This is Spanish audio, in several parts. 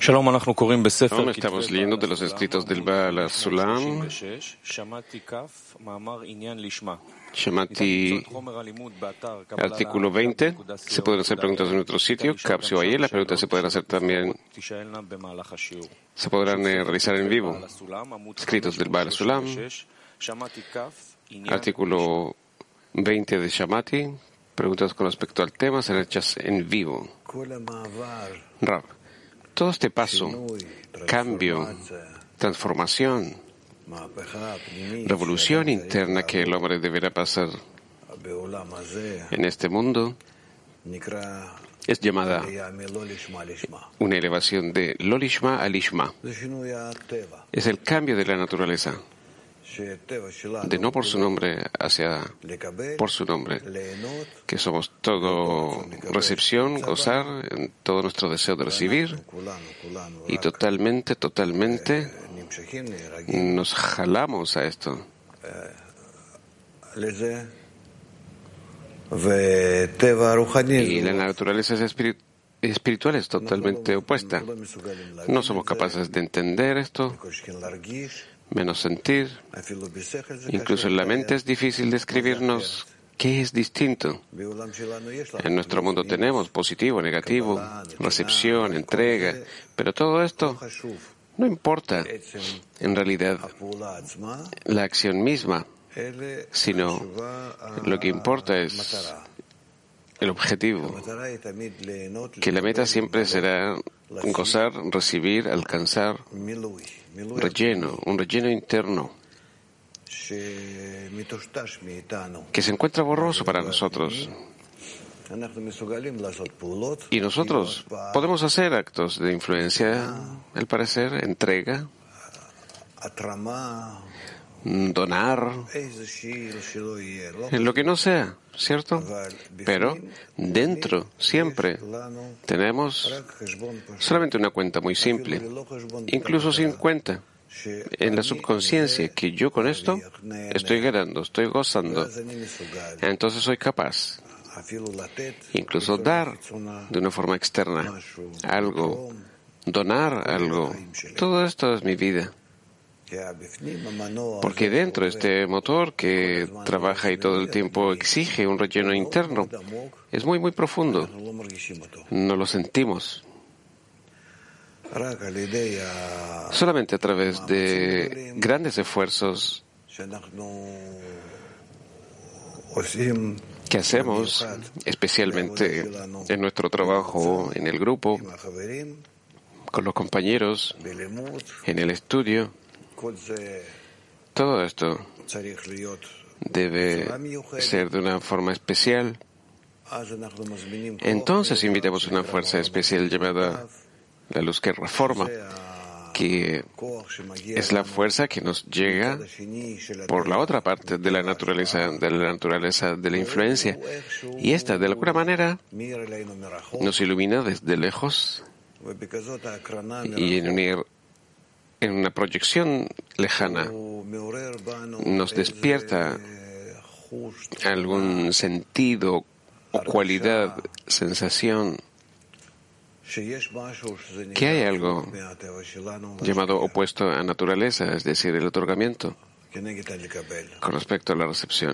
Estamos leyendo de los escritos del Baal HaSulam, Shamati, artículo 20. Se pueden hacer preguntas en nuestro sitio, Capsio. Las preguntas se pueden hacer también, se podrán realizar en vivo. Escritos del Baal HaSulam, artículo 20 de Shamati. Preguntas con respecto al tema serán hechas en vivo. Rab, todo este paso, cambio, transformación, revolución interna que el hombre deberá pasar en este mundo es llamada una elevación de lo lishma a lishma. Es el cambio de la naturaleza, de no por su nombre hacia por su nombre, que somos todo recepción, gozar, en todo nuestro deseo de recibir, y totalmente nos jalamos a esto. Y la naturaleza espiritual es totalmente opuesta. No somos capaces de entender esto, menos sentir. Incluso en la mente es difícil describirnos qué es distinto. En nuestro mundo tenemos positivo, negativo, recepción, entrega, pero todo esto no importa en realidad la acción misma, sino lo que importa es el objetivo, que la meta siempre será gozar, recibir, alcanzar relleno, un relleno interno que se encuentra borroso para nosotros. Y nosotros podemos hacer actos de influencia, al parecer, entrega, donar, en lo que no sea, ¿cierto? Pero dentro siempre tenemos solamente una cuenta muy simple, incluso sin cuenta, en la subconsciencia, que yo con esto estoy ganando, estoy gozando. Entonces soy capaz incluso dar de una forma externa algo, donar algo. Todo esto es mi vida. Porque dentro de este motor que trabaja y todo el tiempo exige un relleno interno, es muy, muy profundo. No lo sentimos. Solamente a través de grandes esfuerzos que hacemos, especialmente en nuestro trabajo en el grupo, con los compañeros, en el estudio, todo esto debe ser de una forma especial. Entonces invitamos una fuerza especial llamada la luz que reforma, que es la fuerza que nos llega por la otra parte de la naturaleza de la influencia. Y esta, de alguna manera, nos ilumina desde lejos y en una proyección lejana nos despierta algún sentido o cualidad, sensación, que hay algo llamado opuesto a naturaleza, es decir, el otorgamiento, con respecto a la recepción.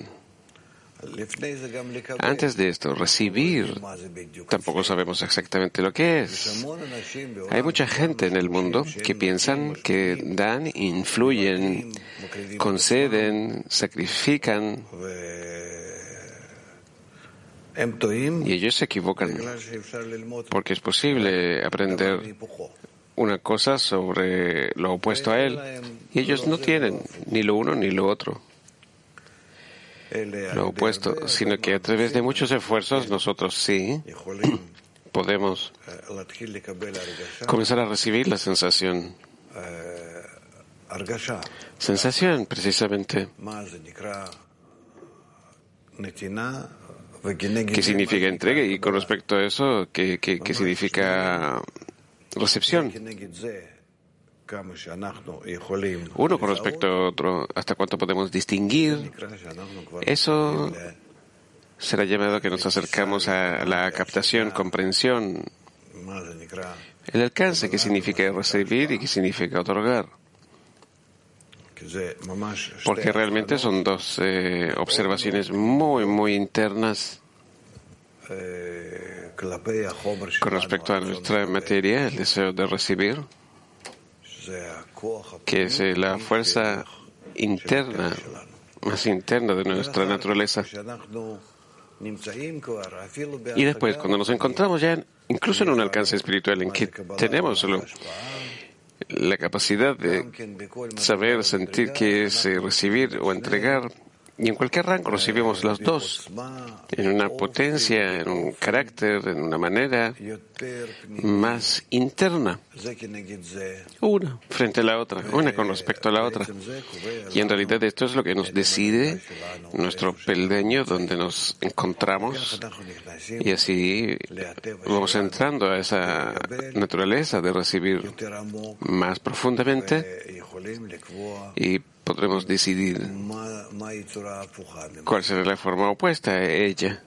Antes de esto, recibir, tampoco sabemos exactamente lo que es. Hay mucha gente en el mundo que piensan que dan, influyen, conceden, sacrifican, y ellos se equivocan, porque es posible aprender una cosa sobre lo opuesto a él, y ellos no tienen ni lo uno ni lo otro, lo opuesto, sino que a través de muchos esfuerzos nosotros sí podemos comenzar a recibir la sensación precisamente. ¿Qué significa entrega? Y con respecto a eso, ¿qué significa recepción? Uno con respecto a otro, ¿hasta cuánto podemos distinguir? Eso será llamado que nos acercamos a la captación, comprensión, el alcance, qué significa recibir y qué significa otorgar. Porque realmente son dos observaciones muy, muy internas con respecto a nuestra materia, el deseo de recibir, que es la fuerza interna, más interna de nuestra naturaleza. Y después, cuando nos encontramos ya, incluso en un alcance espiritual en que tenemos solo la capacidad de saber, sentir qué es recibir o entregar, y en cualquier rango recibimos las dos, en una potencia, en un carácter, en una manera más interna, una frente a la otra, una con respecto a la otra. Y en realidad esto es lo que nos decide nuestro peldaño donde nos encontramos, y así vamos entrando a esa naturaleza de recibir más profundamente y podremos decidir cuál será la forma opuesta a ella.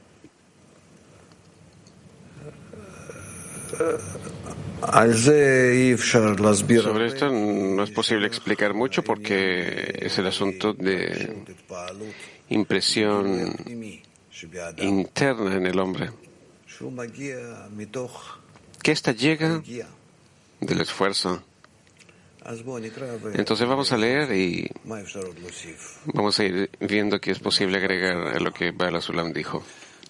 Sobre esto no es posible explicar mucho porque es el asunto de impresión interna en el hombre, que esta llega del esfuerzo. Entonces vamos a leer y vamos a ir viendo qué es posible agregar a lo que Baal HaSulam dijo.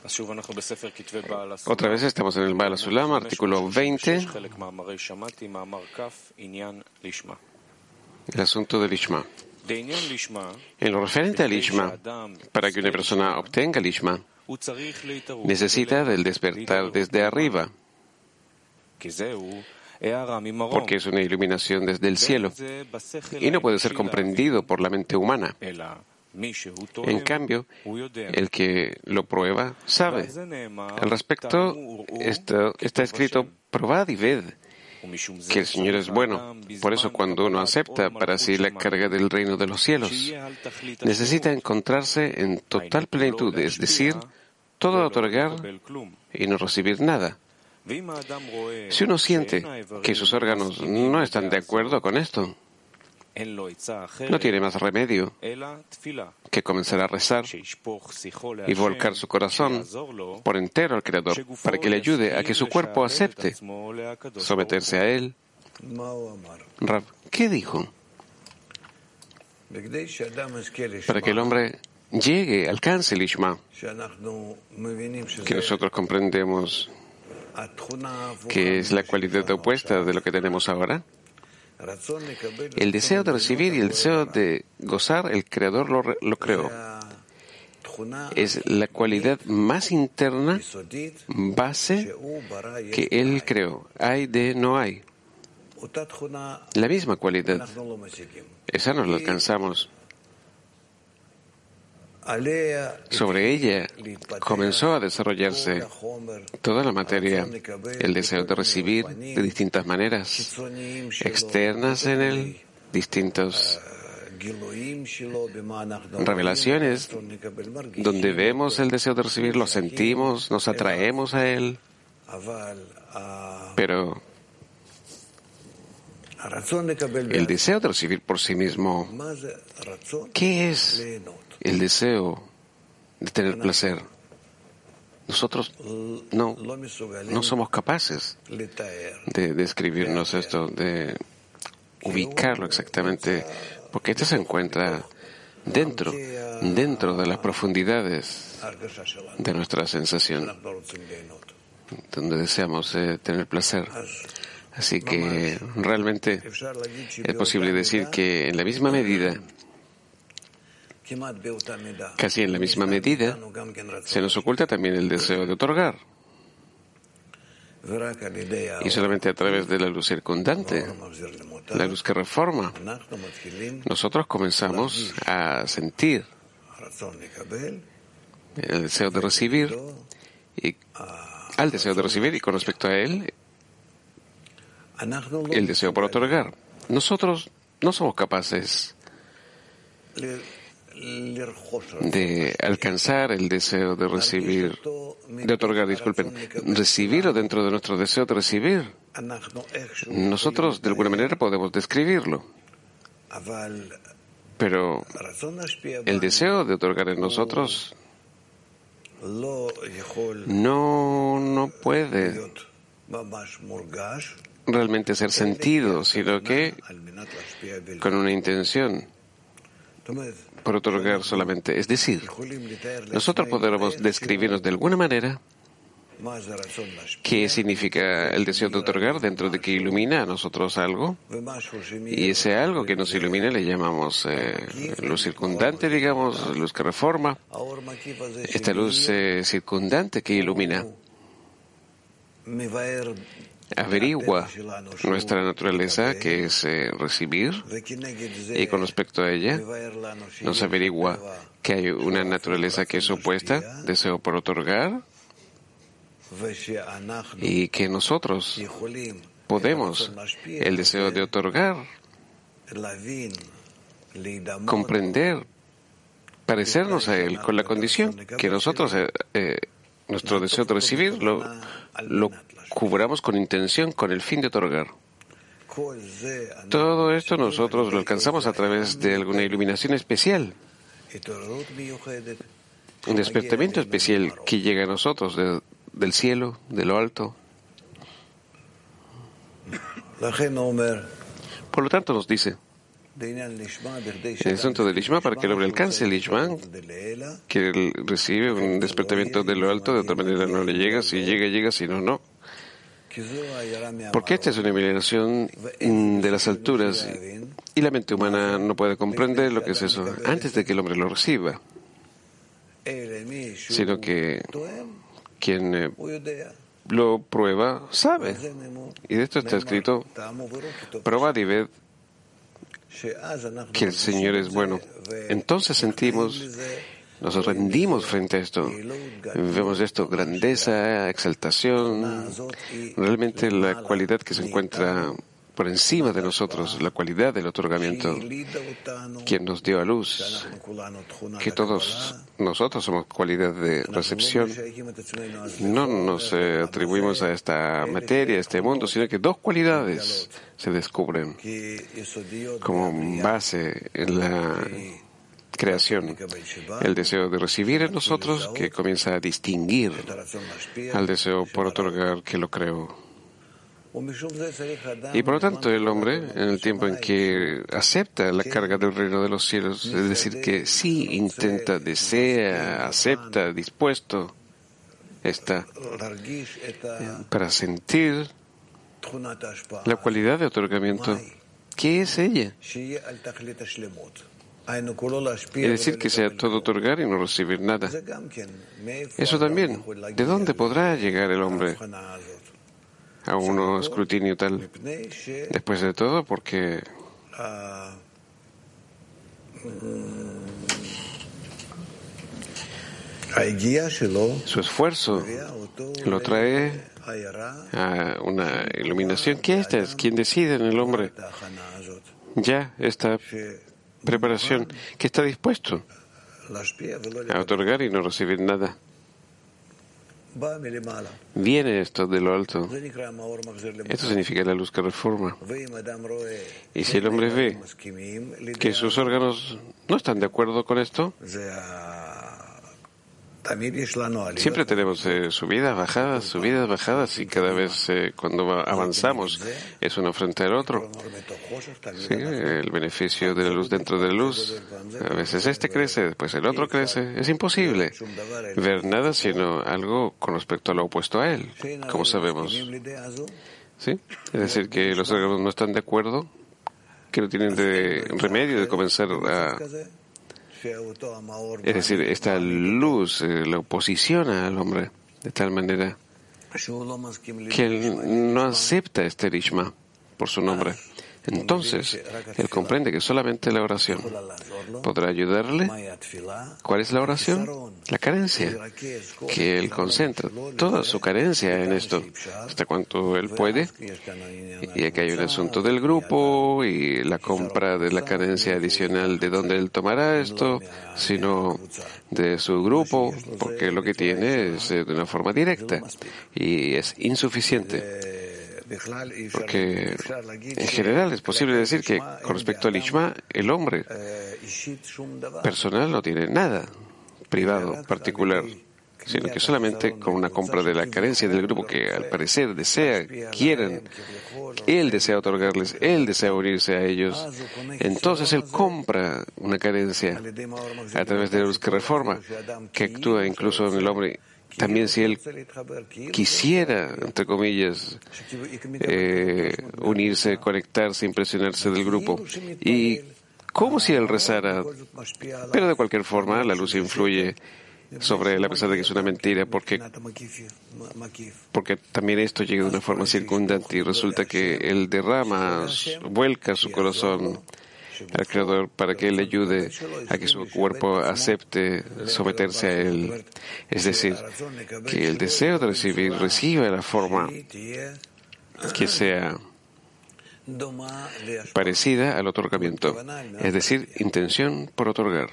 Otra vez estamos en el Baal HaSulam, artículo 20, el asunto del Lishma. En lo referente al Lishma, para que una persona obtenga Lishma, necesita del despertar desde arriba, porque es una iluminación desde el cielo y no puede ser comprendido por la mente humana. En cambio, el que lo prueba sabe. Al respecto, está escrito: probad y ved que el Señor es bueno. Por eso, cuando uno acepta para sí la carga del reino de los cielos, necesita encontrarse en total plenitud, es decir, todo otorgar y no recibir nada. Si uno siente que sus órganos no están de acuerdo con esto, no tiene más remedio que comenzar a rezar y volcar su corazón por entero al Creador para que le ayude a que su cuerpo acepte someterse a Él. Rav, ¿qué dijo? Para que el hombre llegue, alcance el Lishma, que nosotros comprendemos que es la cualidad opuesta de lo que tenemos ahora. El deseo de recibir y el deseo de gozar, el Creador lo creó. Es la cualidad más interna, base, que Él creó. Hay de no hay. La misma cualidad. Esa no la alcanzamos. Sobre ella comenzó a desarrollarse toda la materia, el deseo de recibir de distintas maneras, externas en él, distintas revelaciones, donde vemos el deseo de recibir, lo sentimos, nos atraemos a él, pero el deseo de recibir por sí mismo, ¿qué es el deseo de tener placer? Nosotros no somos capaces de describirnos esto, de ubicarlo exactamente, porque esto se encuentra dentro de las profundidades de nuestra sensación, donde deseamos tener placer. Así que realmente es posible decir que en la misma medida, casi en la misma medida, se nos oculta también el deseo de otorgar. Y solamente a través de la luz circundante, la luz que reforma, nosotros comenzamos a sentir el deseo de recibir y al deseo de recibir, y con respecto a él, el deseo por otorgar. Nosotros no somos capaces de alcanzar el deseo de recibir, de otorgar, disculpen, recibirlo dentro de nuestro deseo de recibir. nosotros de alguna manera podemos describirlo, pero el deseo de otorgar en nosotros no puede realmente ser sentido, sino que con una intención por otorgar solamente. Es decir, nosotros podremos describirnos de alguna manera qué significa el deseo de otorgar dentro de que ilumina a nosotros algo, y ese algo que nos ilumina le llamamos luz circundante, digamos, luz que reforma. Esta luz circundante que ilumina averigua nuestra naturaleza, que es recibir, y con respecto a ella nos averigua que hay una naturaleza que es opuesta, deseo por otorgar, y que nosotros podemos el deseo de otorgar, comprender, parecernos a él, con la condición que nosotros nuestro deseo de recibir lo cubramos con intención, con el fin de otorgar. Todo esto nosotros lo alcanzamos a través de alguna iluminación especial, un despertamiento especial que llega a nosotros del cielo, de lo alto. Por lo tanto nos dice, en el asunto del Lishma, para que el hombre alcance el Lishma, que él recibe un despertamiento de lo alto, de otra manera no le llega, si llega, si no, no. Porque esta es una iluminación de las alturas y la mente humana no puede comprender lo que es eso antes de que el hombre lo reciba, sino que quien lo prueba sabe. Y de esto está escrito: probad y ved que el Señor es bueno. Entonces sentimos, nos rendimos frente a esto. Vemos esto, grandeza, exaltación, realmente la cualidad que se encuentra por encima de nosotros, la cualidad del otorgamiento, quien nos dio a luz, que todos nosotros somos cualidad de recepción. No nos atribuimos a esta materia, a este mundo, sino que dos cualidades se descubren como base en la creación: el deseo de recibir en nosotros, que comienza a distinguir al deseo por otorgar que lo creó. Y por lo tanto el hombre, en el tiempo en que acepta la carga del reino de los cielos, es decir, que sí intenta, desea, acepta, dispuesto está para sentir la cualidad de otorgamiento. ¿Qué es ella? Es decir, que sea todo otorgar y no recibir nada. Eso también. ¿De dónde podrá llegar el hombre a un escrutinio tal? Después de todo, porque su esfuerzo lo trae a una iluminación que esta es quien decide en el hombre. Ya esta preparación, que está dispuesto a otorgar y no recibir nada. Viene esto de lo alto. Esto significa la luz que reforma. Y si el hombre ve que sus órganos no están de acuerdo con esto, siempre tenemos subidas, bajadas, y cada vez cuando avanzamos es uno frente al otro. Sí, el beneficio de la luz dentro de la luz. A veces este crece, después el otro crece. Es imposible ver nada sino algo con respecto a lo opuesto a él, como sabemos. ¿Sí? Es decir, que los órganos no están de acuerdo, que no tienen de remedio de comenzar a... Es decir, esta luz lo posiciona al hombre de tal manera que él no acepta este Lishma por su nombre. Entonces, él comprende que solamente la oración podrá ayudarle. ¿Cuál es la oración? La carencia, que él concentra toda su carencia en esto, hasta cuanto él puede. Y aquí hay un asunto del grupo y la compra de la carencia adicional de dónde él tomará esto, sino de su grupo, porque lo que tiene es de una forma directa y es insuficiente. Porque en general es posible decir que con respecto al Lishma, el hombre personal no tiene nada privado, particular, sino que solamente con una compra de la carencia del grupo que al parecer quieren, él desea otorgarles, él desea unirse a ellos. Entonces él compra una carencia a través de la luz que reforma, que actúa incluso en el hombre. También si él quisiera, entre comillas, unirse, conectarse, impresionarse del grupo. Y como si él rezara, pero de cualquier forma la luz influye sobre él a pesar de que es una mentira, porque también esto llega de una forma circundante y resulta que él vuelca su corazón al Creador para que él le ayude a que su cuerpo acepte someterse a él. Es decir, que el deseo de recibir reciba la forma que sea parecida al otorgamiento, es decir, intención por otorgar.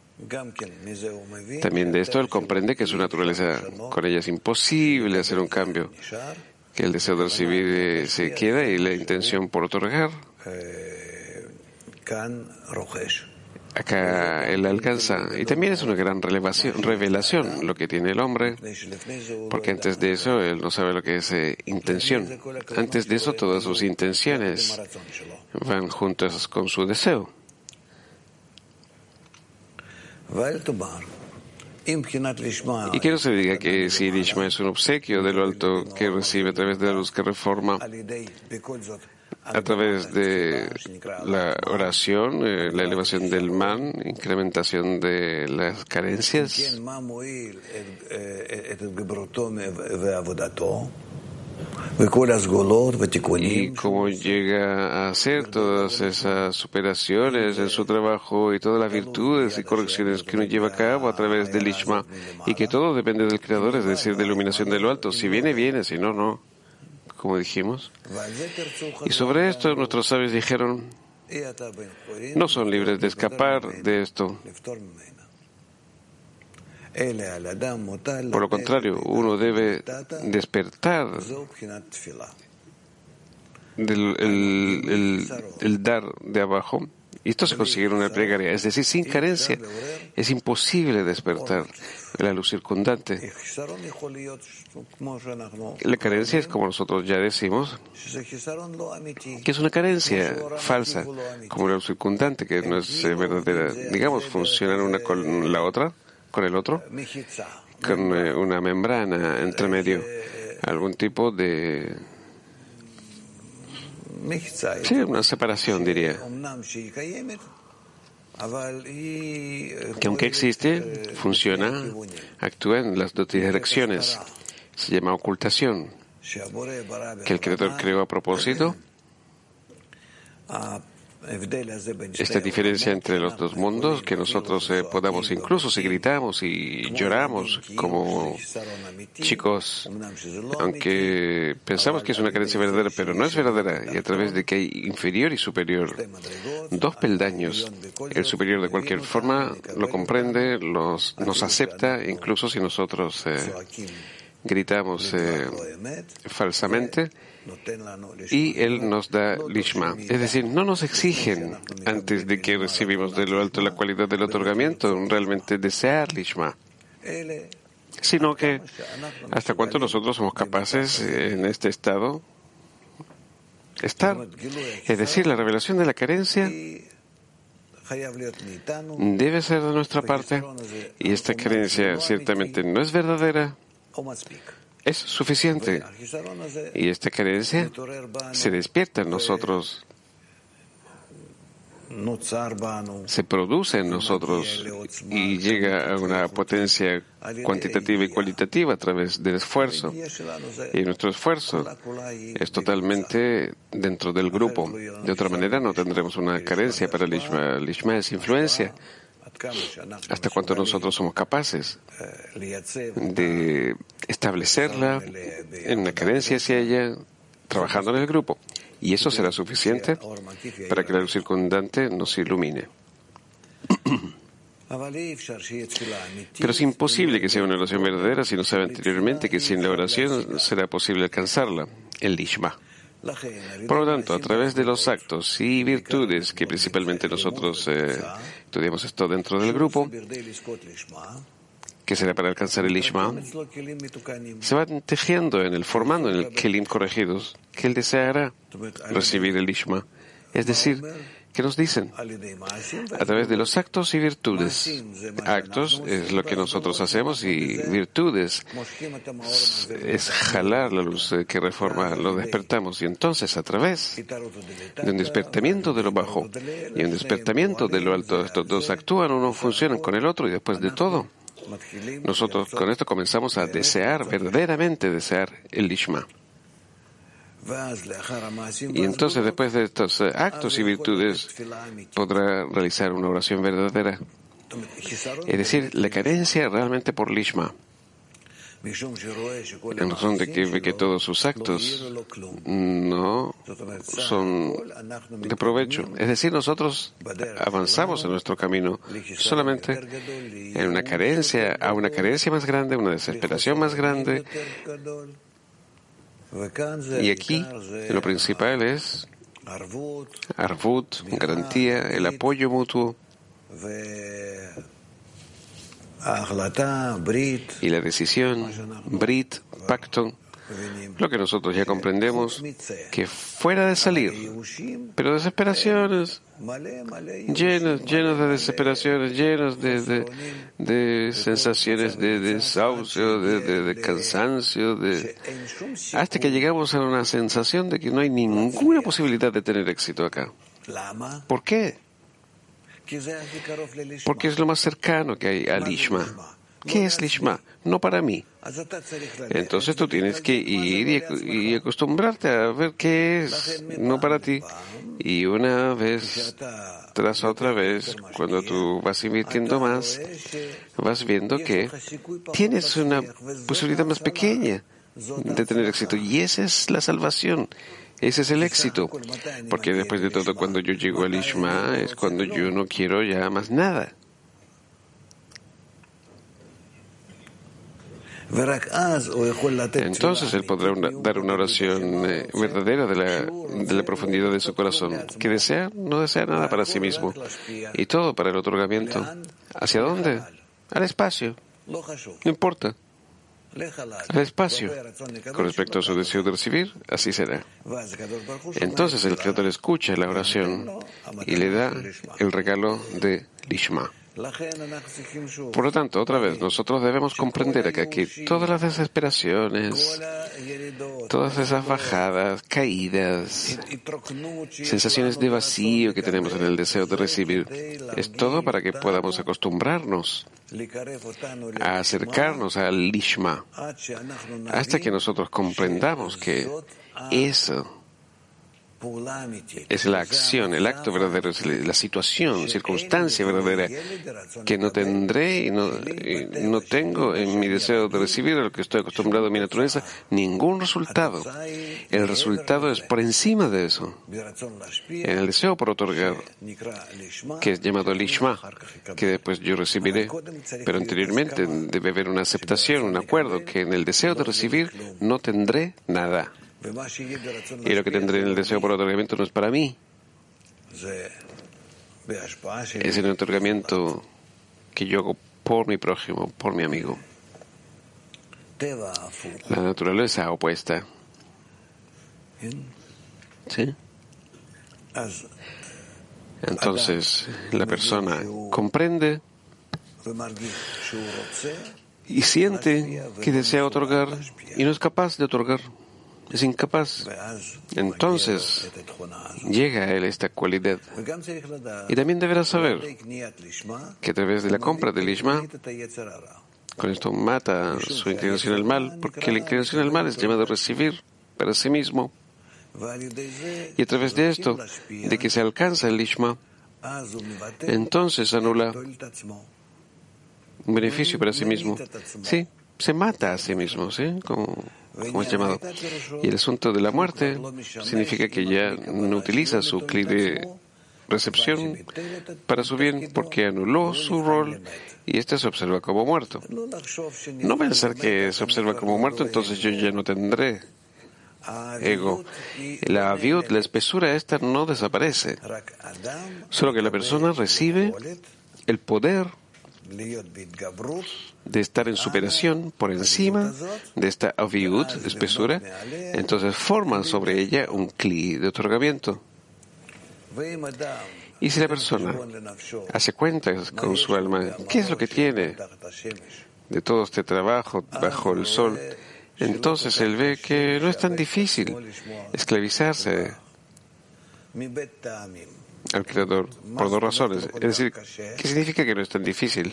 También de esto él comprende que su naturaleza, con ella es imposible hacer un cambio, que el deseo de recibir se queda y la intención por otorgar acá él alcanza. Y también es una gran revelación lo que tiene el hombre, porque antes de eso él no sabe lo que es intención. Antes de eso todas sus intenciones van juntas con su deseo. Y quiero que se diga que si Lishma es un obsequio de lo alto que recibe a través de la luz que reforma, a través de la oración, la elevación del man, incrementación de las carencias, y cómo llega a hacer todas esas superaciones en su trabajo y todas las virtudes y correcciones que uno lleva a cabo a través del Lishma, y que todo depende del Creador, es decir, de iluminación de lo alto. Si viene, viene, si no, no, como dijimos. Y sobre esto nuestros sabios dijeron, no son libres de escapar de esto. Por lo contrario, uno debe despertar el dar de abajo, y esto se consigue en una plegaria, es decir, sin carencia. Es imposible despertar la luz circundante. La carencia es, como nosotros ya decimos, que es una carencia falsa, como la luz circundante, que no es verdadera. Digamos, funcionan una con la otra, con el otro, con una membrana entre medio, algún tipo de... Sí, una separación, diría. Que aunque existe, funciona, actúa en las dos direcciones. Se llama ocultación, que el Creador creó a propósito. Esta diferencia entre los dos mundos, que nosotros podamos, incluso si gritamos y lloramos como chicos, aunque pensamos que es una carencia verdadera, pero no es verdadera, y a través de que hay inferior y superior, dos peldaños, el superior de cualquier forma lo comprende, nos acepta, incluso si nosotros gritamos falsamente, y él nos da Lishma. Es decir, no nos exigen antes de que recibimos de lo alto la cualidad del otorgamiento, realmente desear Lishma, sino que hasta cuánto nosotros somos capaces en este estado estar. Es decir, la revelación de la carencia debe ser de nuestra parte, y esta carencia ciertamente no es verdadera, es suficiente. Y esta carencia se despierta en nosotros, se produce en nosotros y llega a una potencia cuantitativa y cualitativa a través del esfuerzo. Y nuestro esfuerzo es totalmente dentro del grupo. De otra manera no tendremos una carencia para Lishma. Lishma es influencia. Hasta cuánto nosotros somos capaces de establecerla en una carencia hacia ella, trabajando en el grupo. Y eso será suficiente para que la luz circundante nos ilumine. Pero es imposible que sea una oración verdadera si no sabe anteriormente que sin la oración será posible alcanzarla, el Lishma. Por lo tanto, a través de los actos y virtudes, que principalmente nosotros estudiamos esto dentro del grupo, que será para alcanzar el Lishma, se van tejiendo formando en el Kelim corregidos, que él deseará recibir el Lishma. Es decir, que nos dicen, a través de los actos y virtudes. Actos es lo que nosotros hacemos y virtudes es jalar la luz que reforma, lo despertamos. Y entonces, a través de un despertamiento de lo bajo y un despertamiento de lo alto, estos dos actúan, uno funcionan con el otro y después de todo, nosotros con esto comenzamos a desear, verdaderamente desear el Lishma. Y entonces, después de estos actos y virtudes, podrá realizar una oración verdadera. Es decir, la carencia realmente por Lishma. En razón de que ve que todos sus actos no son de provecho. Es decir, nosotros avanzamos en nuestro camino solamente en una carencia, a una carencia más grande, una desesperación más grande. Y aquí lo principal es Arvut, garantía, el apoyo mutuo y la decisión, Brit, pacto, lo que nosotros ya comprendemos, que fuera de salir, pero desesperaciones, llenos de desesperaciones, llenos de sensaciones de desahucio, de cansancio, hasta que llegamos a una sensación de que no hay ninguna posibilidad de tener éxito acá. ¿Por qué? Porque es lo más cercano que hay a Lishma. ¿Qué es Lishma? No para mí. Entonces tú tienes que ir y acostumbrarte a ver qué es no para ti. Y una vez tras otra vez, cuando tú vas invirtiendo más, vas viendo que tienes una posibilidad más pequeña de tener éxito. Y esa es la salvación. Ese es el éxito. Porque después de todo, cuando yo llego al Lishma, es cuando yo no quiero ya más nada. Entonces él podrá dar una oración verdadera de la profundidad de su corazón, que no desea nada para sí mismo, y todo para el otorgamiento. ¿Hacia dónde? Al espacio. No importa. Al espacio. Con respecto a su deseo de recibir, así será. Entonces el Creador escucha la oración y le da el regalo de Lishma. Por lo tanto, otra vez, nosotros debemos comprender que todas las desesperaciones, todas esas bajadas, caídas, sensaciones de vacío que tenemos en el deseo de recibir, es todo para que podamos acostumbrarnos a acercarnos al Lishma, hasta que nosotros comprendamos que eso es la acción, el acto verdadero, es la situación, circunstancia verdadera que no tendré y no tengo en mi deseo de recibir, a lo que estoy acostumbrado a mi naturaleza, ningún resultado. El resultado es por encima de eso. En el deseo por otorgar, que es llamado Lishma, que después yo recibiré, pero anteriormente debe haber una aceptación, un acuerdo, que en el deseo de recibir no tendré nada. Y lo que tendré en el deseo por otorgamiento no es para mí. Es el otorgamiento que yo hago por mi prójimo, por mi amigo. La naturaleza opuesta. ¿Sí? Entonces, la persona comprende y siente que desea otorgar y no es capaz de otorgar. Es incapaz. Entonces llega a él esta cualidad. Y también deberá saber que a través de la compra del Lishma, con esto mata su inclinación al mal, porque la inclinación al mal es llamado a recibir para sí mismo. Y a través de esto, de que se alcanza el Lishma, entonces anula un beneficio para sí mismo. Sí, se mata a sí mismo, ¿sí? Como es llamado. Y el asunto de la muerte significa que ya no utiliza su clic de recepción para su bien porque anuló su rol y este se observa como muerto. No pensar que se observa como muerto, entonces yo ya no tendré ego. La aviut, la espesura esta no desaparece, solo que la persona recibe el poder de estar en superación por encima de esta aviut, espesura, entonces forma sobre ella un cli de otorgamiento. Y si la persona hace cuentas con su alma, ¿qué es lo que tiene de todo este trabajo bajo el sol? Entonces él ve que no es tan difícil esclavizarse al Creador por dos razones. Es decir, ¿qué significa que no es tan difícil?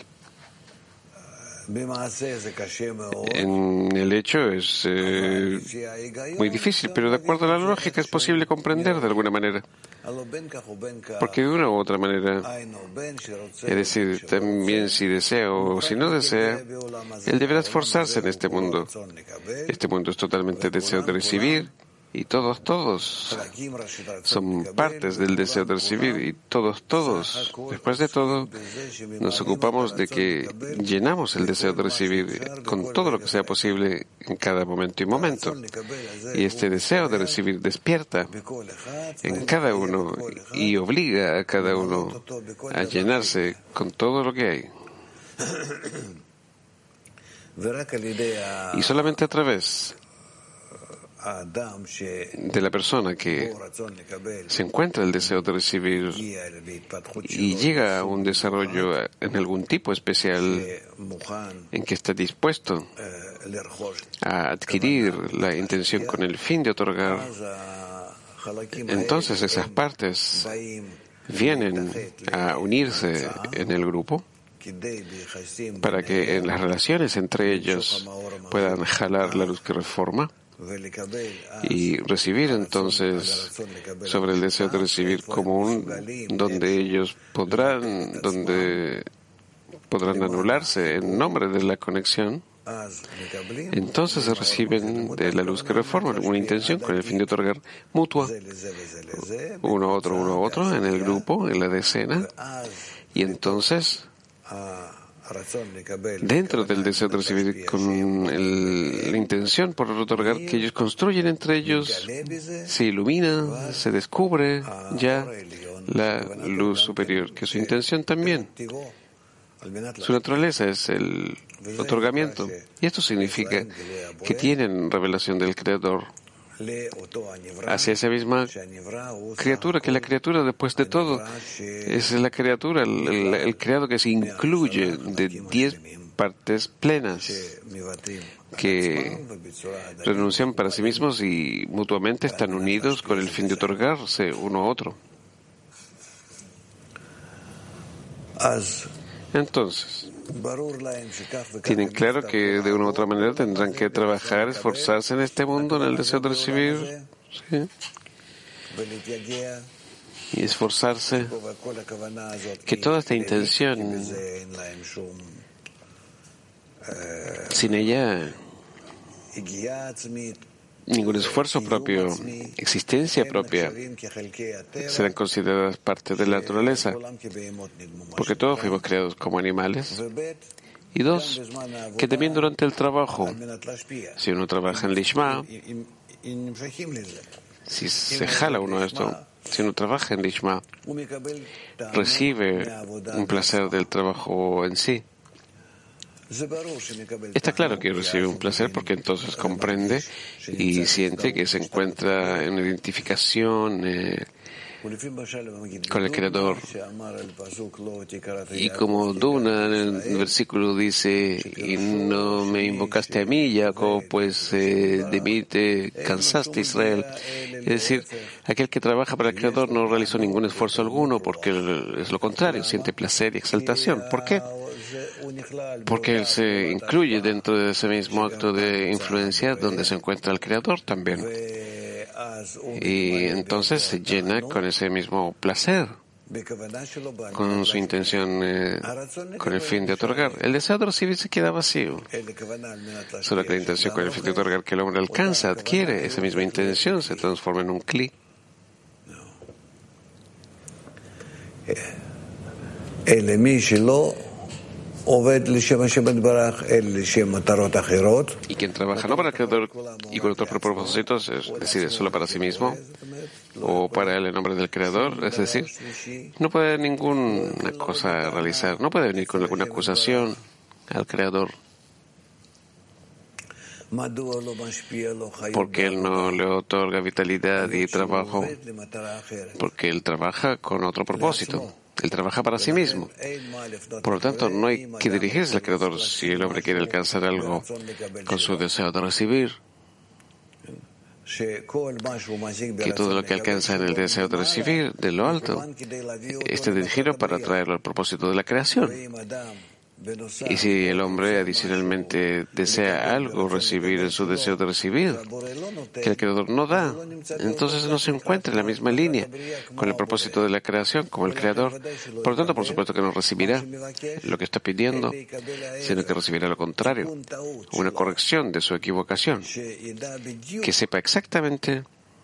En el hecho es muy difícil, pero de acuerdo a la lógica es posible comprender de alguna manera. Porque de una u otra manera, es decir, también si desea o si no desea, él deberá esforzarse en este mundo. Este mundo es totalmente deseo de recibir, y todos son partes del deseo de recibir, y todos, después de todo, nos ocupamos de que llenamos el deseo de recibir con todo lo que sea posible en cada momento y momento. Y este deseo de recibir despierta en cada uno y obliga a cada uno a llenarse con todo lo que hay. Y solamente a través de la persona que se encuentra el deseo de recibir y llega a un desarrollo en algún tipo especial en que está dispuesto a adquirir la intención con el fin de otorgar, entonces esas partes vienen a unirse en el grupo para que en las relaciones entre ellos puedan jalar la luz que reforma y recibir entonces sobre el deseo de recibir como donde ellos podrán anularse en nombre de la conexión. Entonces reciben de la luz que reforma una intención con el fin de otorgar mutua, uno a otro en el grupo, en la decena, y entonces dentro del deseo de recibir con la intención por otorgar, que ellos construyen entre ellos, se ilumina, se descubre ya la luz superior, que su intención también, su naturaleza es el otorgamiento, y esto significa que tienen revelación del Creador hacia esa misma criatura, que la criatura, después de todo, es la criatura, el creado que se incluye de 10 partes plenas que renuncian para sí mismos y mutuamente están unidos con el fin de otorgarse uno a otro. Entonces, tienen claro que de una u otra manera tendrán que trabajar, esforzarse en este mundo, en el deseo de recibir, ¿sí? Y esforzarse que toda esta intención, sin ella, ningún esfuerzo propio, existencia propia, serán consideradas parte de la naturaleza, porque todos fuimos creados como animales. Y dos, que también durante el trabajo, si uno trabaja en Lishma, si se jala uno esto, si uno trabaja en Lishma, recibe un placer del trabajo en sí. Está claro que recibe un placer porque entonces comprende y siente que se encuentra en identificación con el Creador. Y como Duna en el versículo dice, y no me invocaste a mí, Jacob, pues de mí te cansaste, Israel. Es decir, aquel que trabaja para el Creador no realizó ningún esfuerzo alguno porque es lo contrario, siente placer y exaltación. ¿Por qué? Porque él se incluye dentro de ese mismo acto de influencia donde se encuentra el Creador también. Y entonces se llena con ese mismo placer, con su intención, con el fin de otorgar. El deseo de recibir se queda vacío. Solo que la intención con el fin de otorgar que el hombre alcanza, adquiere esa misma intención, se transforma en un cli. Y quien trabaja no para el Creador y con otros propósitos, es decir, solo para sí mismo, o para él en nombre del Creador, es decir, no puede ninguna cosa realizar, no puede venir con alguna acusación al Creador, porque él no le otorga vitalidad y trabajo, porque él trabaja con otro propósito. Él trabaja para sí mismo. Por lo tanto, no hay que dirigirse al Creador si el hombre quiere alcanzar algo con su deseo de recibir. Que todo lo que alcanza en el deseo de recibir de lo alto esté dirigido para traerlo al propósito de la creación. Y si el hombre adicionalmente desea algo recibir en su deseo de recibir, que el Creador no da, entonces no se encuentra en la misma línea con el propósito de la creación como el Creador. Por lo tanto, por supuesto que no recibirá lo que está pidiendo, sino que recibirá lo contrario, una corrección de su equivocación, que sepa exactamente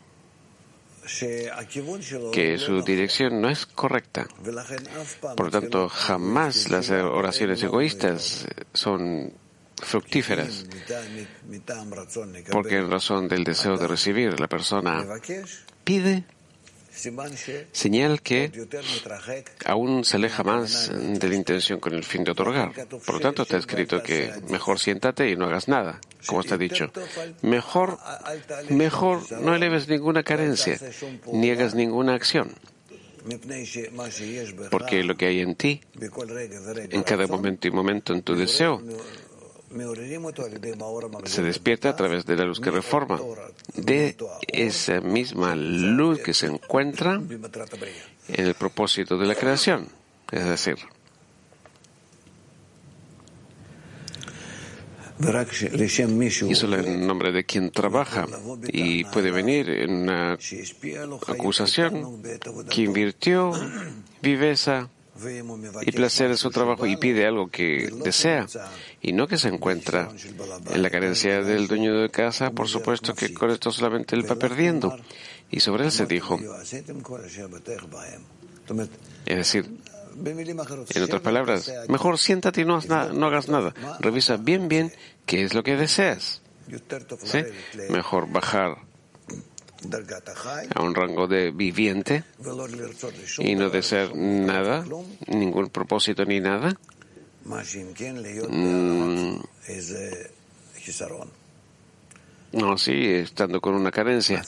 que su dirección no es correcta. Por lo tanto, jamás las oraciones egoístas son fructíferas, porque en razón del deseo de recibir, la persona pide, señal que aún se aleja más de la intención con el fin de otorgar. Por lo tanto, está escrito que mejor siéntate y no hagas nada, como está dicho. Mejor no eleves ninguna carencia, ni hagas ninguna acción. Porque lo que hay en ti, en cada momento y momento en tu deseo, se despierta a través de la luz que reforma, de esa misma luz que se encuentra en el propósito de la creación, es decir, y solo en nombre de quien trabaja y puede venir en una acusación que invirtió viveza y placer en su trabajo y pide algo que desea y no que se encuentra en la carencia del dueño de casa, por supuesto que con esto solamente él va perdiendo. Y sobre él se dijo, es decir, en otras palabras, mejor siéntate y no hagas nada. Revisa bien qué es lo que deseas. ¿Sí? Mejor bajar a un rango de viviente y no desear nada, ningún propósito ni nada. No, sí, estando con una carencia.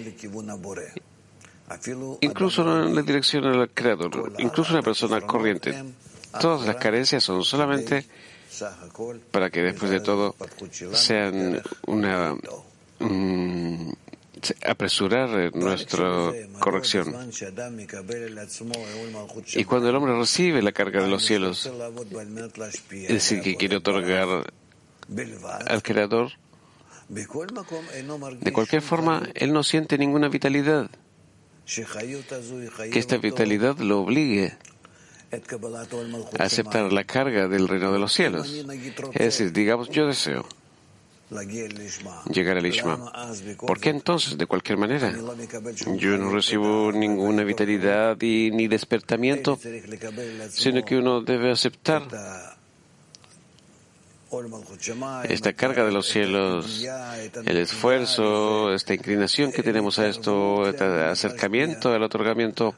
Incluso no en la dirección del Creador, incluso una persona corriente. Todas las carencias son solamente para que después de todo sean una apresurar nuestra corrección. Y cuando el hombre recibe la carga de los cielos, es decir, que quiere otorgar al Creador, de cualquier forma, él no siente ninguna vitalidad, que esta vitalidad lo obligue a aceptar la carga del reino de los cielos. Es decir, digamos, yo deseo llegar al Ishma. ¿Por qué entonces, de cualquier manera, yo no recibo ninguna vitalidad ni despertamiento, sino que uno debe aceptar esta carga de los cielos, el esfuerzo, esta inclinación que tenemos a esto, este acercamiento al otorgamiento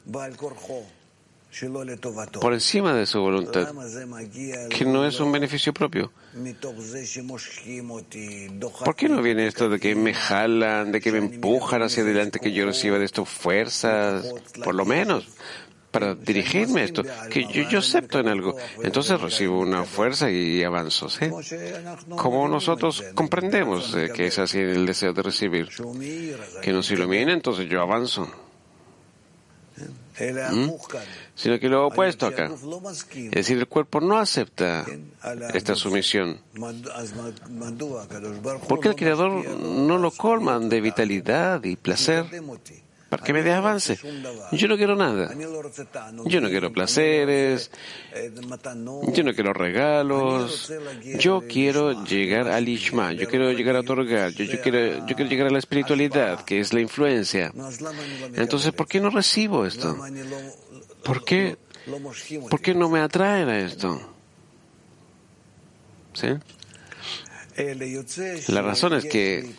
por encima de su voluntad, que no es un beneficio propio. ¿Por qué no viene esto de que me jalan, de que me empujan hacia adelante, que yo reciba de esto fuerzas, por lo menos, para dirigirme a esto, que yo acepto en algo, entonces recibo una fuerza y avanzo, ¿sí? Como nosotros comprendemos que es así el deseo de recibir, que nos ilumine, entonces yo avanzo. Sino que lo opuesto acá, es decir, el cuerpo no acepta esta sumisión. Porque el Creador no lo colma de vitalidad y placer para que me dé avance. Yo no quiero nada. Yo no quiero placeres. Yo no quiero regalos. Yo quiero llegar al Ishma. Yo quiero llegar a otorgar. Yo quiero llegar a la espiritualidad, que es la influencia. Entonces, ¿por qué no recibo esto? ¿Por qué no me atraen a esto? ¿sí? La razón es que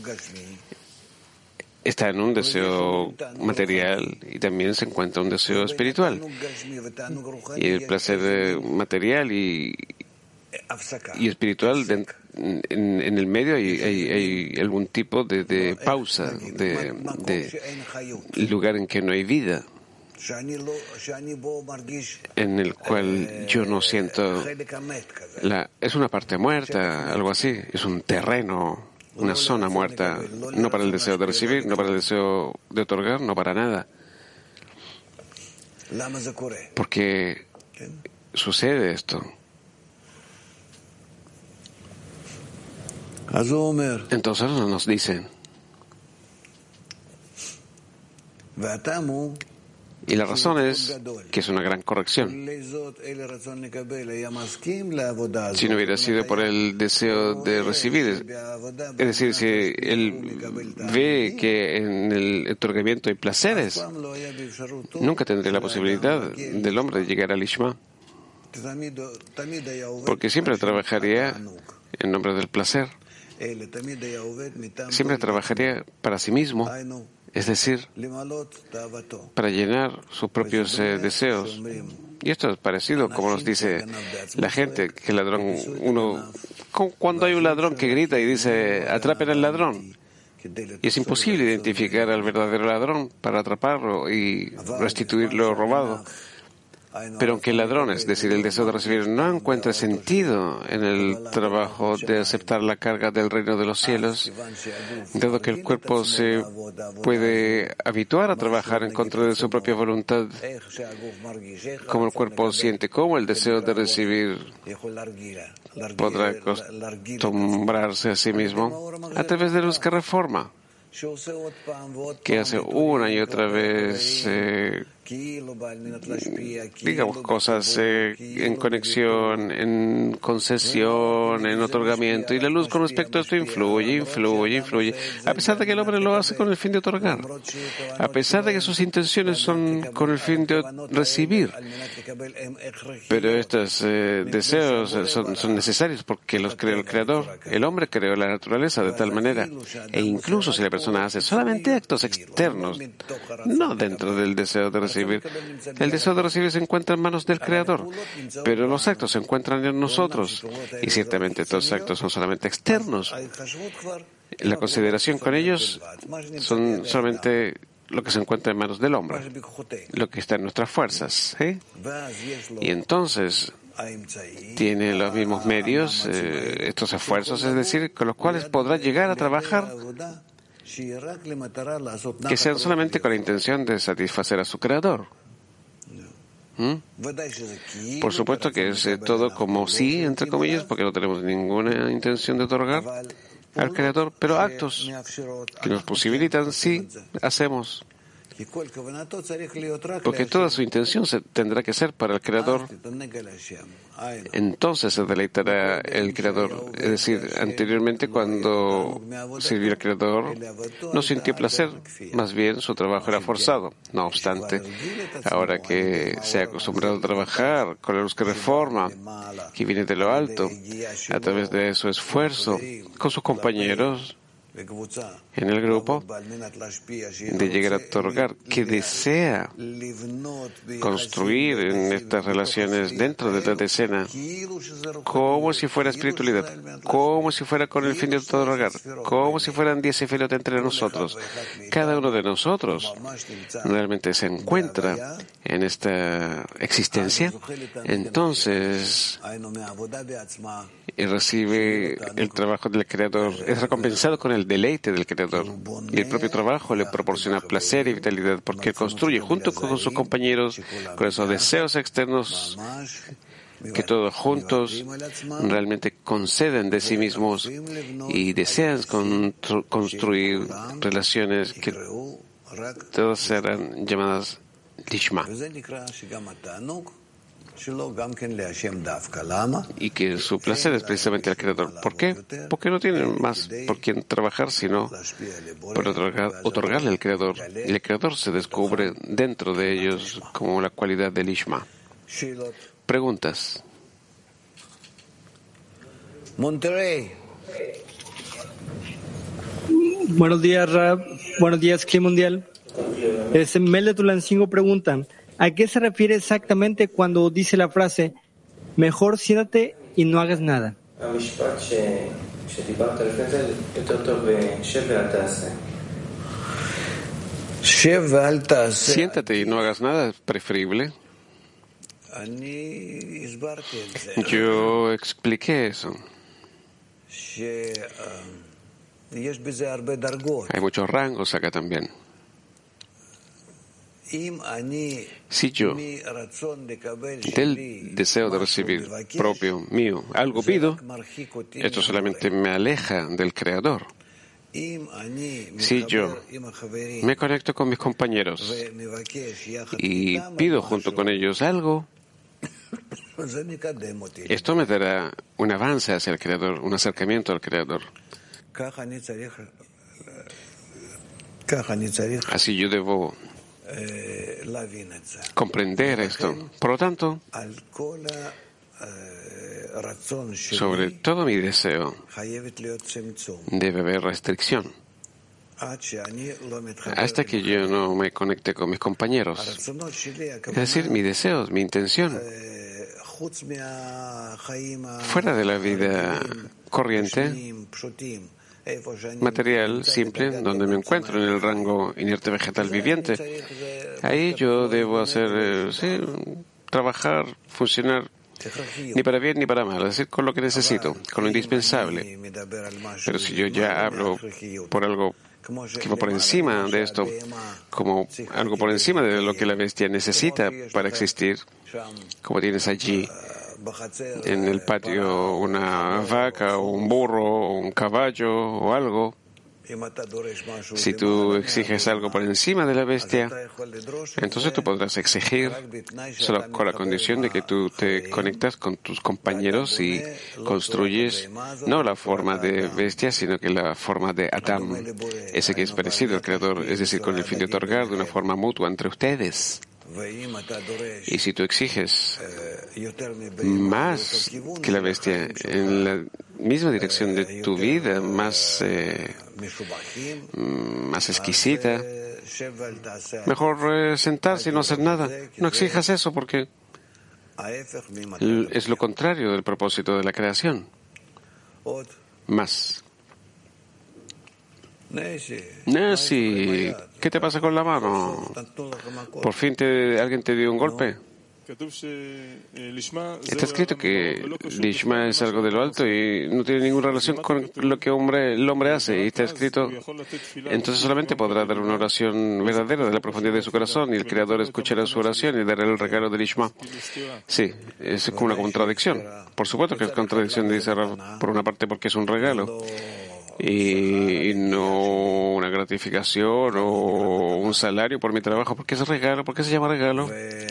está en un deseo material y también se encuentra un deseo espiritual. Y el placer material y espiritual en el medio hay algún tipo de pausa, de lugar en que no hay vida, en el cual yo no siento es una parte muerta, algo así, es un terreno, una zona muerta, no para el deseo de recibir, no para el deseo de otorgar, no para nada. ¿Por qué sucede esto? Entonces nos dicen, y la razón es que es una gran corrección. Si no hubiera sido por el deseo de recibir, es decir, si él ve que en el otorgamiento hay placeres, nunca tendría la posibilidad del hombre de llegar al Lishma, porque siempre trabajaría en nombre del placer, siempre trabajaría para sí mismo, es decir, para llenar sus propios deseos. Y esto es parecido, como nos dice la gente, que el ladrón, cuando hay un ladrón que grita y dice, atrapen al ladrón, y es imposible identificar al verdadero ladrón para atraparlo y restituir lo robado. Pero aunque el ladrón, es decir, el deseo de recibir, no encuentra sentido en el trabajo de aceptar la carga del reino de los cielos, dado que el cuerpo se puede habituar a trabajar en contra de su propia voluntad, como el cuerpo siente, como el deseo de recibir podrá acostumbrarse a sí mismo a través de luz que reforma, que hace una y otra vez digamos cosas en conexión, en concesión, en otorgamiento, y la luz con respecto a esto influye, a pesar de que el hombre lo hace con el fin de otorgar, a pesar de que sus intenciones son con el fin de recibir, pero estos deseos son necesarios porque los creó el Creador. El hombre creó la naturaleza de tal manera, e incluso si la persona hace solamente actos externos, no dentro del deseo de recibir, el deseo de recibir se encuentra en manos del Creador, pero los actos se encuentran en nosotros, y ciertamente estos actos son solamente externos. La consideración con ellos son solamente lo que se encuentra en manos del hombre, lo que está en nuestras fuerzas, y entonces tiene los mismos medios, estos esfuerzos, es decir, con los cuales podrá llegar a trabajar, que sean solamente con la intención de satisfacer a su Creador. Por supuesto que es todo como sí, entre comillas, porque no tenemos ninguna intención de otorgar al Creador, pero actos que nos posibilitan, sí, hacemos. Porque toda su intención tendrá que ser para el Creador. Entonces se deleitará el Creador. Es decir, anteriormente cuando sirvió al Creador no sintió placer, más bien su trabajo era forzado. No obstante, ahora que se ha acostumbrado a trabajar con la luz que reforma, que viene de lo alto, a través de su esfuerzo, con sus compañeros, en el grupo, de llegar a otorgar, que desea construir en estas relaciones dentro de la decena, como si fuera espiritualidad, como si fuera con el fin de otorgar, como si fueran 10 sefirot entre nosotros. Cada uno de nosotros realmente se encuentra en esta existencia, entonces y recibe el trabajo del Creador, es recompensado con el deleite del Creador, y el propio trabajo le proporciona placer y vitalidad porque construye junto con sus compañeros, con esos deseos externos que todos juntos realmente conceden de sí mismos y desean construir relaciones que todas serán llamadas Lishma, y que su placer es precisamente el Creador. ¿Por qué? Porque no tienen más por quién trabajar sino por otorgarle al Creador, y el Creador se descubre dentro de ellos como la cualidad del Lishma. Preguntas. Monterrey. Buenos días, Rab. Buenos días, Clima Mundial. Mel de Tulancingo pregunta, ¿a qué se refiere exactamente cuando dice la frase, mejor siéntate y no hagas nada? Siéntate y no hagas nada es preferible. Yo expliqué eso. Hay muchos rangos acá también. Si yo, del deseo de recibir propio mío, algo pido, esto solamente me aleja del Creador. Si yo me conecto con mis compañeros y pido junto con ellos algo, esto me dará un avance hacia el Creador, un acercamiento al Creador. Así yo debo comprender esto. Por lo tanto, sobre todo mi deseo debe haber restricción. Hasta que yo no me conecte con mis compañeros. Es decir, mis deseos, mi intención, fuera de la vida corriente, material, simple, donde me encuentro en el rango inerte vegetal viviente, ahí yo debo hacer, trabajar, funcionar, ni para bien ni para mal, es decir, con lo que necesito, con lo indispensable. Pero si yo ya hablo por algo que va por encima de esto, como algo por encima de lo que la bestia necesita para existir, como tienes allí en el patio una vaca o un burro o un caballo o algo, si tú exiges algo por encima de la bestia, entonces tú podrás exigir solo con la condición de que tú te conectas con tus compañeros y construyes no la forma de bestia, sino que la forma de Adam, ese que es parecido al Creador, es decir, con el fin de otorgar de una forma mutua entre ustedes. Y si tú exiges más que la bestia en la misma dirección de tu vida, más exquisita, mejor sentarse y no hacer nada. No exijas eso porque es lo contrario del propósito de la creación. Más. Nancy, ¿qué te pasa con la mano? ¿Por fin alguien te dio un golpe? Está escrito que Lishma es algo de lo alto y no tiene ninguna relación con lo que el hombre hace. Y está escrito, entonces solamente podrá dar una oración verdadera de la profundidad de su corazón y el Creador escuchará su oración y dará el regalo de Lishma. Sí, es como una contradicción. Por supuesto que es contradicción, dice Rav, por una parte porque es un regalo y no una gratificación o un salario por mi trabajo. ¿Por qué es regalo? ¿Por qué se llama regalo?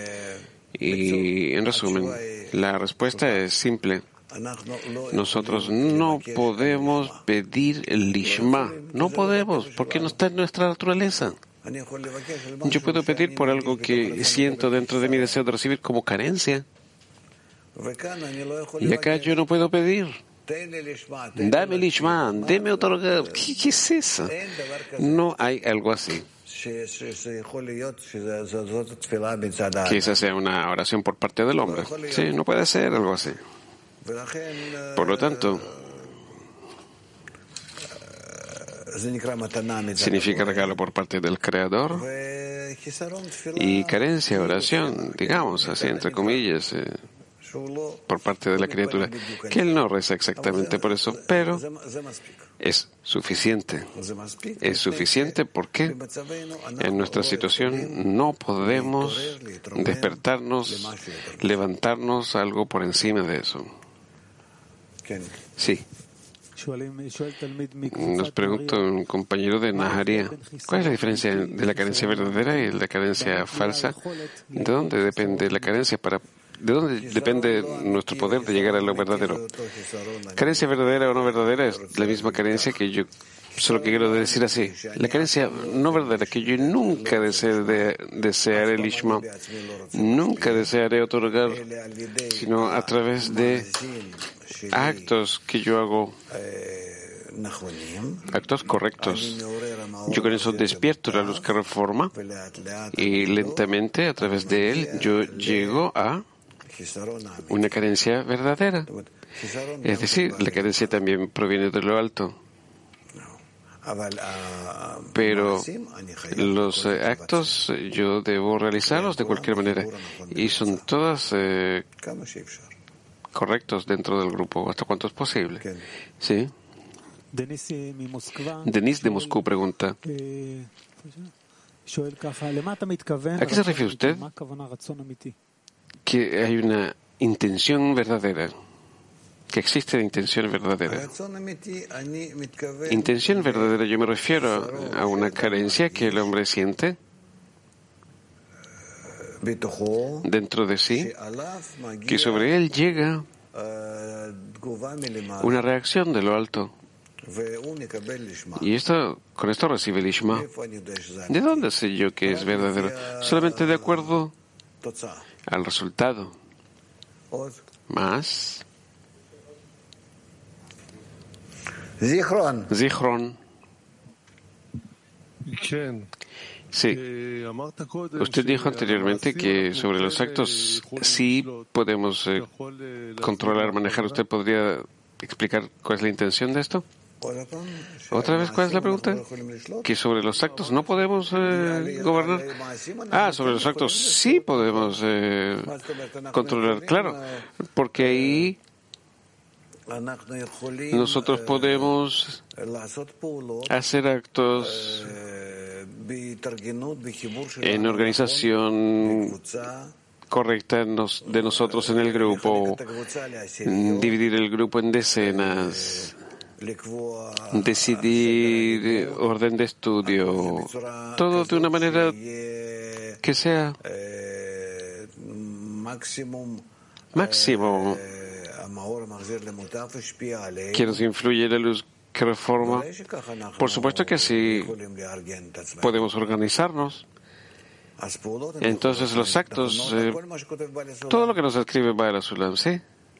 Y en resumen, la respuesta es simple. Nosotros no podemos pedir el lishma. No podemos, porque no está en nuestra naturaleza. Yo puedo pedir por algo que siento dentro de mi deseo de recibir como carencia. Y acá yo no puedo pedir. Dame lishma, deme otorgar. ¿Qué es eso? No hay algo así. Que esa sea una oración por parte del hombre. Sí, no puede ser algo así. Por lo tanto, significa regalo por parte del Creador y carencia, oración, digamos así, entre comillas, por parte de la criatura, que él no reza exactamente por eso, pero es suficiente. Es suficiente porque en nuestra situación no podemos despertarnos, levantarnos algo por encima de eso. Sí. Nos pregunta un compañero de Naharia, ¿cuál es la diferencia de la carencia verdadera y la carencia falsa? ¿De dónde depende la carencia ¿De dónde depende nuestro poder de llegar a lo verdadero? Carencia verdadera o no verdadera es la misma carencia que yo, solo que quiero decir así. La carencia no verdadera, que yo nunca desearé el Ishma, nunca desearé otorgar, sino a través de actos que yo hago, actos correctos, yo con eso despierto la luz que reforma y lentamente a través de él yo llego a una carencia verdadera. Es decir, la carencia también proviene de lo alto. Pero los actos yo debo realizarlos de cualquier manera y son todas correctos dentro del grupo, hasta cuanto es posible. Sí. Denis de Moscú pregunta: ¿a qué se refiere usted que hay una intención verdadera? Que existe la intención verdadera. Intención verdadera, yo me refiero a una carencia que el hombre siente dentro de sí, que sobre él llega una reacción de lo alto. Y con esto recibe el Ishma. ¿De dónde sé yo que es verdadero? Solamente de acuerdo al resultado. Más. Zichron. Sí. Usted dijo anteriormente que sobre los actos sí podemos controlar, manejar. ¿Usted podría explicar cuál es la intención de esto? ¿Otra vez cuál es la pregunta? ¿Que sobre los actos no podemos gobernar? Sobre los actos sí podemos controlar, claro, porque ahí nosotros podemos hacer actos en organización correcta de nosotros en el grupo, dividir el grupo en decenas, decidir orden de estudio, todo de una manera que sea máximo, que nos influye la luz que reforma. Por supuesto que así podemos organizarnos. Entonces los actos, todo lo que nos escribe Baal HaSulam, ¿sí?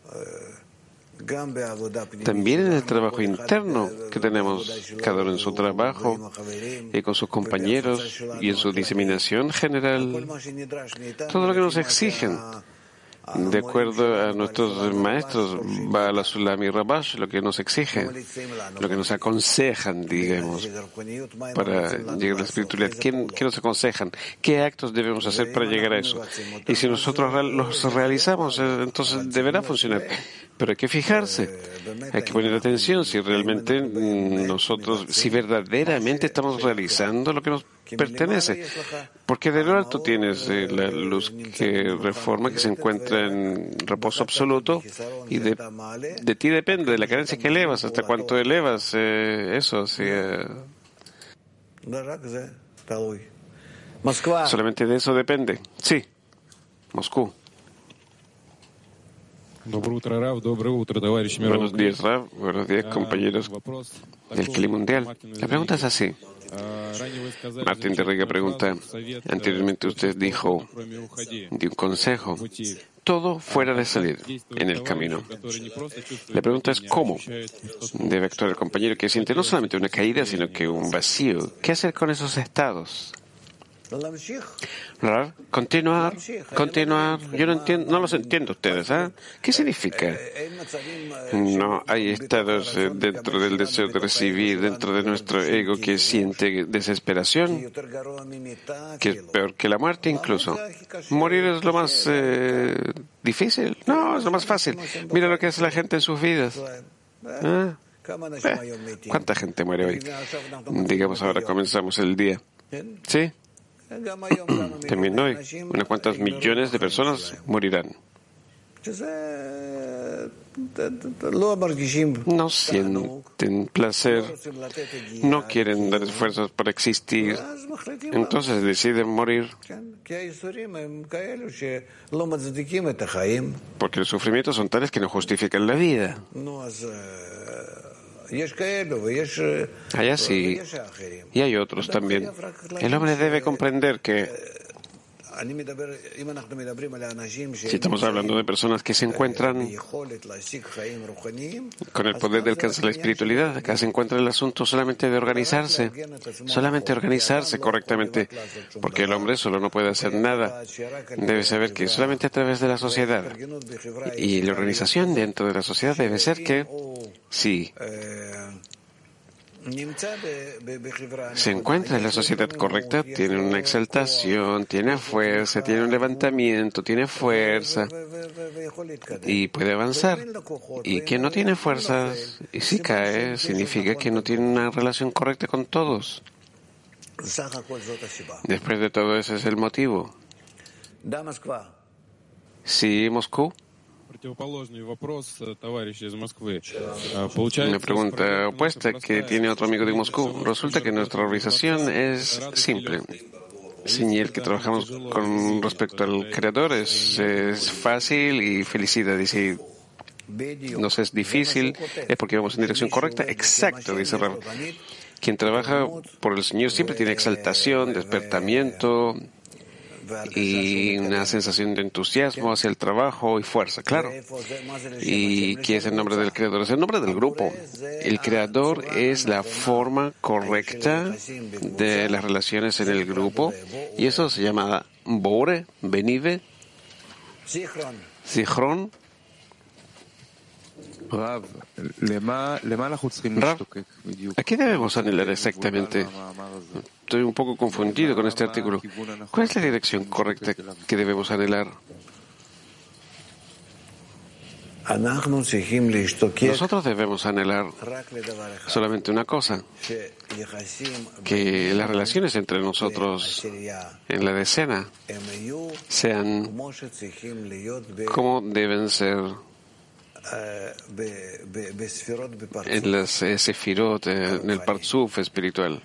También en el trabajo interno que tenemos, cada uno en su trabajo y con sus compañeros y en su diseminación general, todo lo que nos exigen, de acuerdo a nuestros maestros, Baal HaSulam y Rabash, lo que nos exigen, lo que nos aconsejan, digamos, para llegar a la espiritualidad. ¿Qué nos aconsejan? ¿Qué actos debemos hacer para llegar a eso? Y si nosotros los realizamos, entonces deberá funcionar. Pero hay que fijarse, hay que poner atención si realmente si verdaderamente estamos realizando lo que nos pertenece. Porque de lo alto tienes la luz que reforma, que se encuentra en reposo absoluto, y de ti depende, de la carencia que elevas, hasta cuánto elevas eso. Solamente de eso depende. Sí, Moscú. Buenos días, Rav. Buenos días, compañeros del Clima Mundial. La pregunta es así. Martín de Riga pregunta: anteriormente usted dijo de un consejo, todo fuera de salir en el camino. La pregunta es: ¿cómo debe actuar el compañero que siente no solamente una caída, sino que un vacío? ¿Qué hacer con esos estados? Continuar. Yo no los entiendo ustedes, ¿Qué significa? No hay estados dentro del deseo de recibir, dentro de nuestro ego que siente desesperación, que es peor que la muerte incluso. Morir es lo más difícil. No, es lo más fácil. Mira lo que hace la gente en sus vidas. ¿Cuánta gente muere hoy? Digamos, ahora comenzamos el día. ¿Sí? También hoy, unas cuantas millones de personas morirán. No sienten placer, no quieren dar esfuerzos para existir, entonces deciden morir. Porque los sufrimientos son tales que no justifican la vida. Allá sí, y hay otros también. El hombre debe comprender que Si estamos hablando de personas que se encuentran con el poder de alcanzar la espiritualidad, acá se encuentra el asunto solamente de organizarse correctamente, porque el hombre solo no puede hacer nada. Debe saber que solamente a través de la sociedad y la organización dentro de la sociedad debe ser que si se encuentra en la sociedad correcta, tiene una exaltación, tiene fuerza, tiene un levantamiento, tiene fuerza y puede avanzar. Y quien no tiene fuerzas y si cae, significa que no tiene una relación correcta con todos. Después de todo, ese es el motivo. Sí, Moscú. Una pregunta opuesta que tiene otro amigo de Moscú. Resulta que nuestra organización es simple. Sin el que trabajamos con respecto al Creador es fácil y felicidad. Dice, nos es difícil, es porque vamos en dirección correcta. Exacto, dice Rab. Quien trabaja por el Señor siempre tiene exaltación, despertamiento y una sensación de entusiasmo hacia el trabajo y fuerza, claro. ¿Y qué es el nombre del Creador? Es el nombre del grupo. El Creador es la forma correcta de las relaciones en el grupo y eso se llama Bore, Benive, Zichron. Rav, ¿a qué debemos anhelar exactamente? Estoy un poco confundido con este artículo. ¿Cuál es la dirección correcta que debemos anhelar? Nosotros debemos anhelar solamente una cosa, que las relaciones entre nosotros en la decena sean como deben ser en las sefirot, en el partzuf espiritual.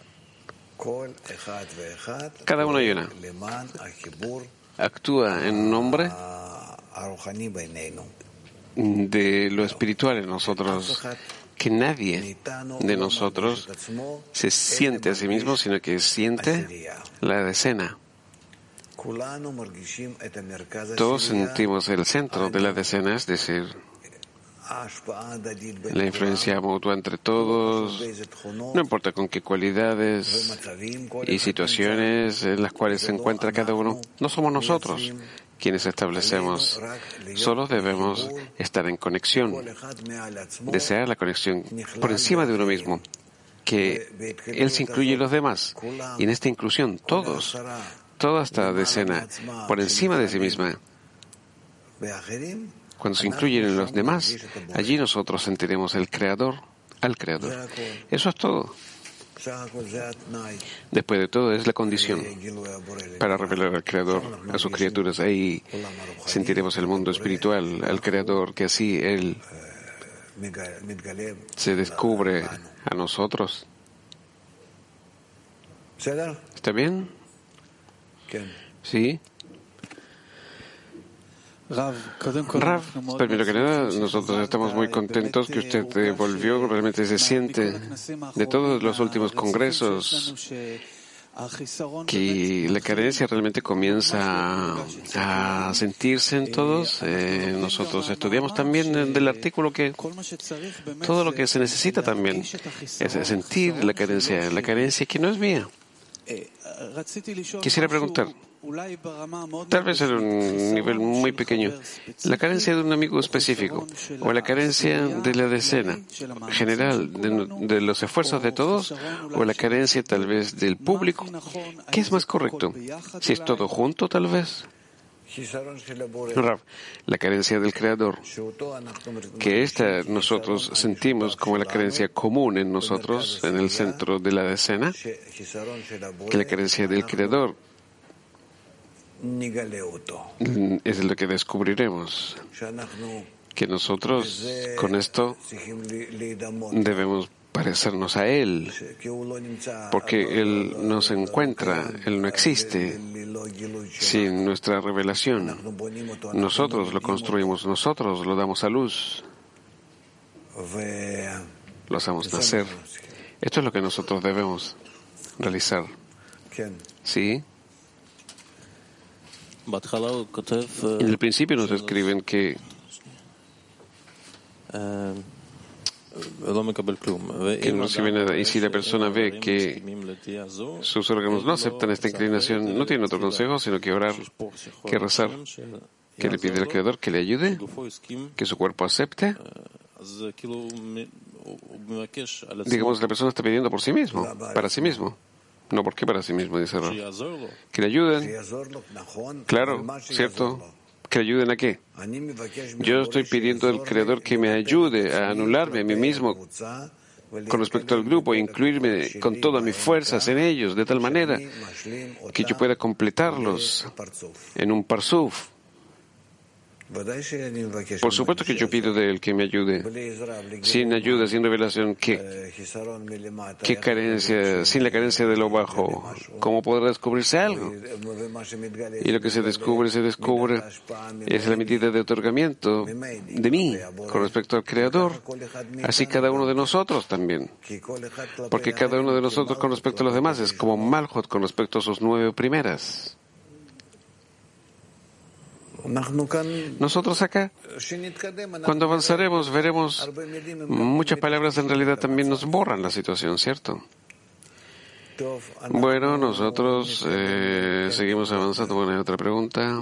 Cada una y una actúa en nombre de lo espiritual en nosotros, que nadie de nosotros se siente a sí mismo, sino que siente la decena. Todos sentimos el centro de la decena, es decir, la influencia mutua entre todos, no importa con qué cualidades y situaciones en las cuales se encuentra cada uno. No somos nosotros quienes establecemos, solo debemos estar en conexión, desear la conexión por encima de uno mismo, que Él se incluye en los demás, y en esta inclusión todos, toda esta decena, por encima de sí misma. Cuando se incluyen en los demás, allí nosotros sentiremos al Creador. Eso es todo. Después de todo, es la condición para revelar al Creador a sus criaturas. Ahí sentiremos el mundo espiritual, al Creador, que así Él se descubre a nosotros. ¿Está bien? ¿Sí? Rav, primero que nada, nosotros estamos muy contentos que usted volvió, realmente se siente de todos los últimos congresos que la carencia realmente comienza a sentirse en todos. Nosotros estudiamos también del artículo que todo lo que se necesita también es sentir la carencia que no es mía. Quisiera preguntar, tal vez en un nivel muy pequeño, la carencia de un amigo específico o la carencia de la decena general de los esfuerzos de todos o la carencia tal vez del público. ¿Qué es más correcto? Si es todo junto, tal vez. Rav, la carencia del Creador, que esta nosotros sentimos como la carencia común en nosotros, en el centro de la decena, que la carencia del Creador es lo que descubriremos, que nosotros con esto debemos parecernos a Él, porque Él no se encuentra, Él no existe sin nuestra revelación. Nosotros lo construimos, nosotros lo damos a luz, lo hacemos nacer. Esto es lo que nosotros debemos realizar. ¿Sí? En el principio nos escriben que no recibe nada. Y si la persona ve que sus órganos no aceptan esta inclinación, no tiene otro consejo sino que orar, que rezar, que le pide al Creador que le ayude, que su cuerpo acepte. Digamos, la persona está pidiendo por sí mismo, para sí mismo. No, ¿por qué para sí mismo? Dice Rav. Que le ayuden. Claro, ¿cierto? ¿Que le ayuden a qué? Yo estoy pidiendo al Creador que me ayude a anularme a mí mismo con respecto al grupo e incluirme con todas mis fuerzas en ellos, de tal manera que yo pueda completarlos en un parsuf. Por supuesto que yo pido de él que me ayude. Sin ayuda, sin revelación, ¿qué carencia? Sin la carencia de lo bajo, ¿cómo podrá descubrirse algo? Y lo que se descubre, es la medida de otorgamiento de mí con respecto al Creador, así cada uno de nosotros también. Porque cada uno de nosotros con respecto a los demás es como Malhut con respecto a sus 9 primeras. Nosotros acá, cuando avanzaremos, veremos muchas palabras en realidad también nos borran la situación, ¿cierto? Bueno, nosotros seguimos avanzando. Bueno, hay otra pregunta.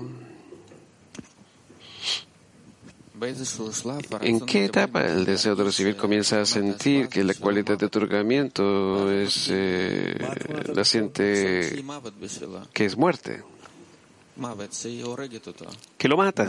¿En qué etapa el deseo de recibir comienza a sentir que la cualidad de otorgamiento la siente que es muerte? Que lo mata.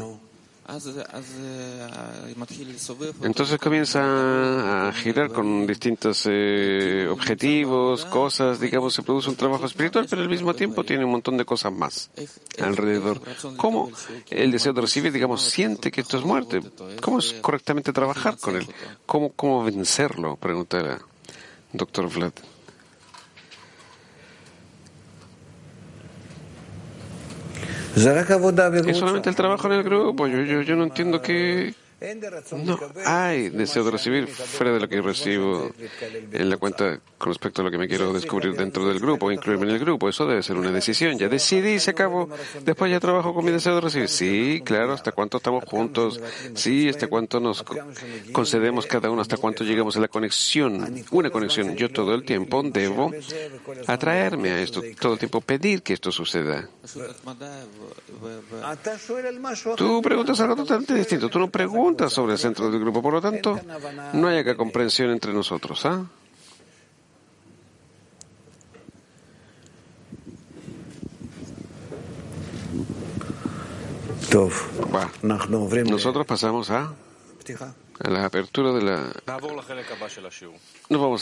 Entonces comienza a girar con distintos objetivos, cosas, digamos, se produce un trabajo espiritual, pero al mismo tiempo tiene un montón de cosas más alrededor. ¿Cómo el deseo de recibir, digamos, siente que esto es muerte? ¿Cómo es correctamente trabajar con él? ¿Cómo vencerlo? Pregunta el doctor Vlad. Es solamente el trabajo en el grupo. Yo no entiendo que no hay deseo de recibir fuera de lo que recibo en la cuenta con respecto a lo que me quiero descubrir dentro del grupo, incluirme en el grupo. Eso debe ser una decisión. Ya decidí, se acabó. Después ya trabajo con mi deseo de recibir. Sí, claro, hasta cuánto estamos juntos. Sí, hasta cuánto nos concedemos cada uno, hasta cuánto llegamos a la conexión. Una conexión. Yo todo el tiempo debo atraerme a esto, todo el tiempo pedir que esto suceda. Tú preguntas algo totalmente distinto. Tú no preguntas sobre el centro del grupo, por lo tanto, no hay acá comprensión entre nosotros, ¿ah? Nosotros pasamos a la apertura de la... Nos vamos